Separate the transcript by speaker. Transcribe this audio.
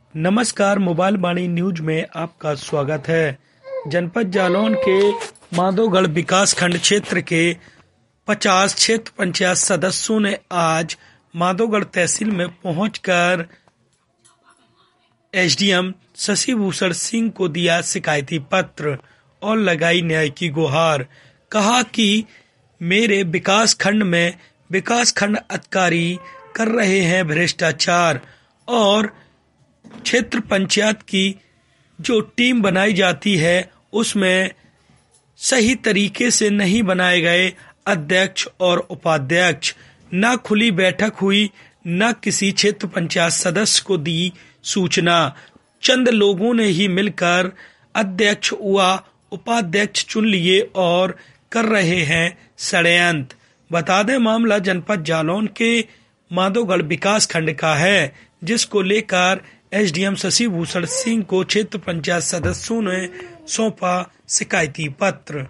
Speaker 1: नमस्कार, मोबाइल वाणी न्यूज में आपका स्वागत है। जनपद जालौन के माधोगढ़ विकासखंड क्षेत्र के 50 क्षेत्र पंचायत सदस्यों ने आज माधोगढ़ तहसील में पहुंचकर एसडीएम शशि भूषण सिंह को दिया शिकायती पत्र और लगाई न्याय की गुहार। कहा कि मेरे विकासखंड में विकासखंड अधिकारी कर रहे हैं भ्रष्टाचार और क्षेत्र पंचायत की जो टीम बनाई जाती है उसमें सही तरीके से नहीं बनाए गए अध्यक्ष और उपाध्यक्ष। न खुली बैठक हुई, न किसी क्षेत्र पंचायत सदस्य को दी सूचना। चंद लोगों ने ही मिलकर अध्यक्ष व उपाध्यक्ष चुन लिए और कर रहे हैं षड्यंत्र। बता दें, मामला जनपद जालौन के माधोगढ़ विकासखंड का है, जिसको लेकर एसडीएम शशि भूषण सिंह को क्षेत्र पंचायत सदस्यों ने सौंपा शिकायती पत्र।